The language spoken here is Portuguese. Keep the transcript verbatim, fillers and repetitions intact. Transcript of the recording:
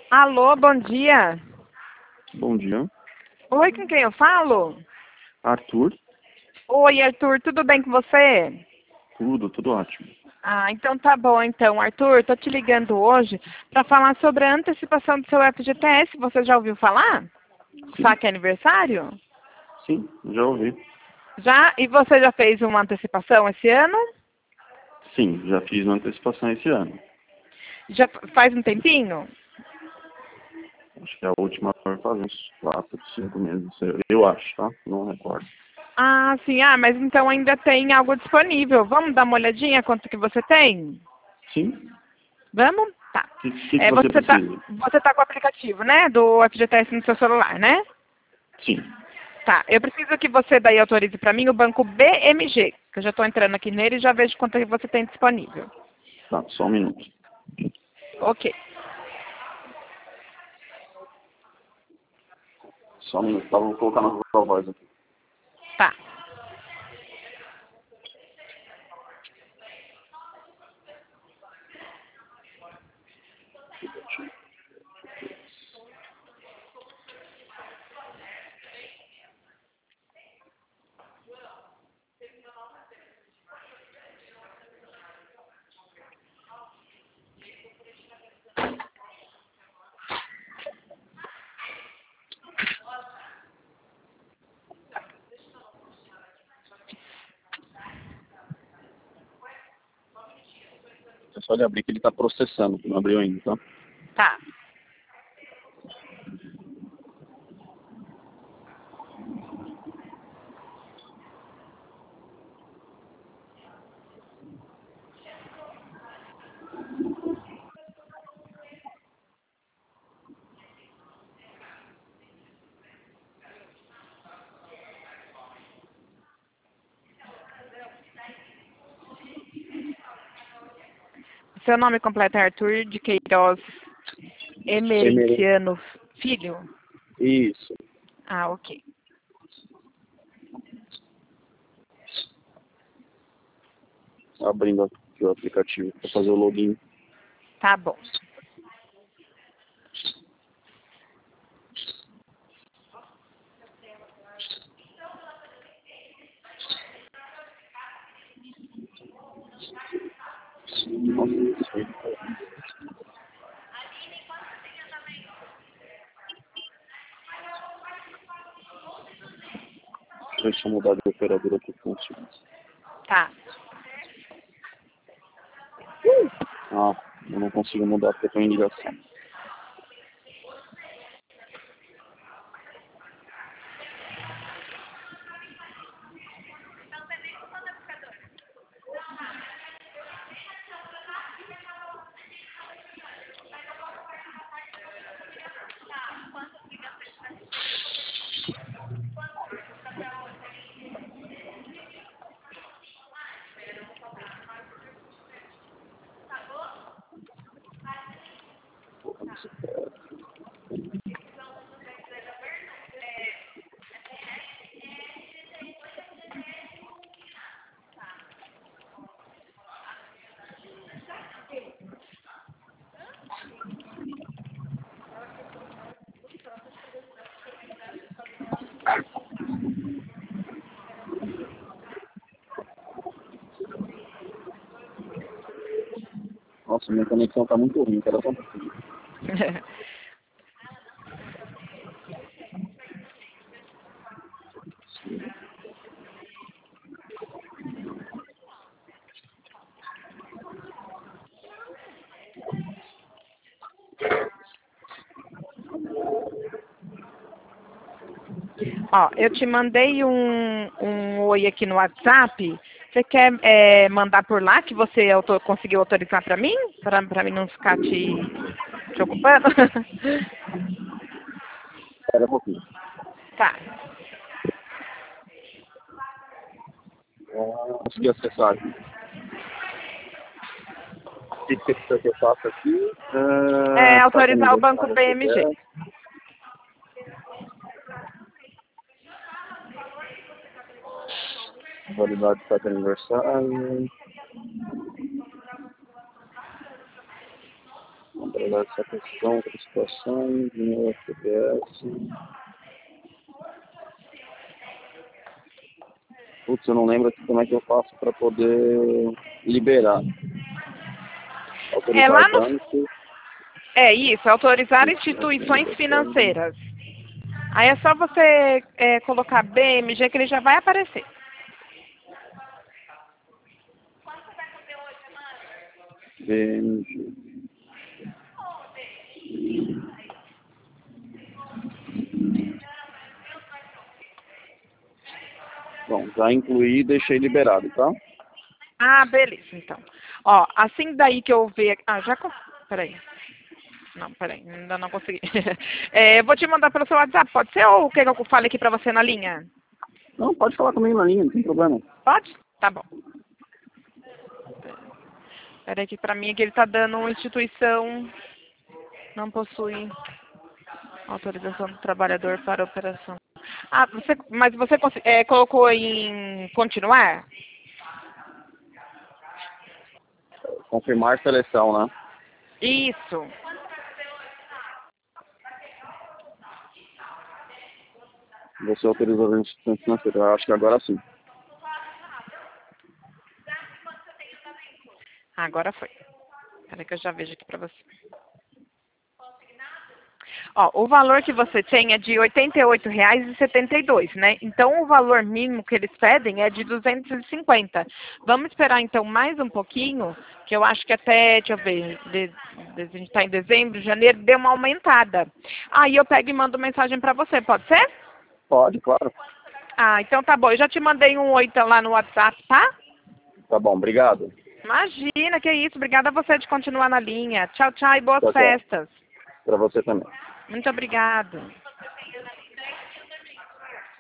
Alô, bom dia. Bom dia. Oi, com quem eu falo? Arthur. Oi, Arthur, tudo bem com você? Tudo, tudo ótimo. Ah, então tá bom então, Arthur. Tô te ligando hoje para falar sobre a antecipação do seu F G T S. Você já ouviu falar? Sim, Saque aniversário? sim, já ouvi. Já? E você já fez uma antecipação esse ano? Sim, já fiz uma antecipação esse ano. Já faz um tempinho? Acho que a última foi faz uns quatro, cinco meses. Eu, eu acho, tá? Não recordo. Ah, sim. Ah, mas então ainda tem algo disponível. Vamos dar uma olhadinha quanto que você tem? Sim? Vamos? Tá. O que, que, que É, você você tá, precisa? você tá com o aplicativo, né? Do F G T S no seu celular, né? Sim. Tá. Eu preciso que você daí autorize para mim o banco B M G, que eu já estou entrando aqui nele e já vejo quanto que você tem disponível. Tá, só um minuto. Ok. Só um minuto, tá? Vou colocar na sua voz aqui. Tá. É só ele abrir que ele tá processando, que não abriu ainda, tá? Tá. Seu nome completo é Arthur de Queiroz Emerê. Emericiano Filho? Isso. Ah, ok. Abrindo aqui o aplicativo para fazer o login. Tá bom. Nossa, isso aí. Deixa eu mudar de operadora aqui que funciona. Tá. Ah, eu não consigo mudar porque estou em ligação. Nossa, minha conexão tá muito ruim, cara. Só um pouquinho. Ó, eu te mandei um, um oi aqui no WhatsApp. Você quer é, mandar por lá que você auto conseguiu autorizar para mim? Para mim não ficar te, te ocupando? Espera um pouquinho. Tá. Ah, consegui acessar aqui. O que que você quer que eu faça aqui? É, Ah, saque autorizar o banco aniversário, B M G. F G T S. Validade de saque aniversário. tratar essa questão, outra situação, dinheiro F P S. Putz, eu não lembro aqui como é que eu faço para poder liberar. É Autorizar lá no... banco. É isso, autorizar instituições financeiras. Aí é só você é, colocar B M G que ele já vai aparecer. B M G. Bom, já incluí e deixei liberado, tá? Ah, beleza, então. Ó, assim daí que eu ver... Ah, já... Peraí. Não, peraí, ainda não consegui. É, eu vou te mandar pelo seu WhatsApp, pode ser? Ou quer que eu fale aqui pra você na linha? Não, pode falar comigo na linha, não tem problema. Pode? Tá bom. Peraí que pra mim aqui ele tá dando uma instituição... Não possui autorização do trabalhador para operação. Ah, você, mas você é, colocou em continuar? Confirmar seleção, né? Isso. Você autorizou a instituição financeira. Eu acho que agora sim. Agora foi. Peraí que eu já vejo aqui pra você. Ó, o valor que você tem é de oitenta e oito reais e setenta e dois, né? Então, o valor mínimo que eles pedem é de duzentos e cinquenta. Vamos esperar, então, mais um pouquinho, que eu acho que até, deixa eu ver, de, de, a gente está em dezembro, janeiro, deu uma aumentada. Aí eu pego e mando mensagem para você, pode ser? Pode, claro. Ah, então tá bom. Eu já te mandei um oi então, lá no WhatsApp, tá? Tá bom, obrigado. Imagina, que isso. Obrigada a você de continuar na linha. Tchau, tchau e boas Tchau, tchau. festas. Para você também. Muito obrigada.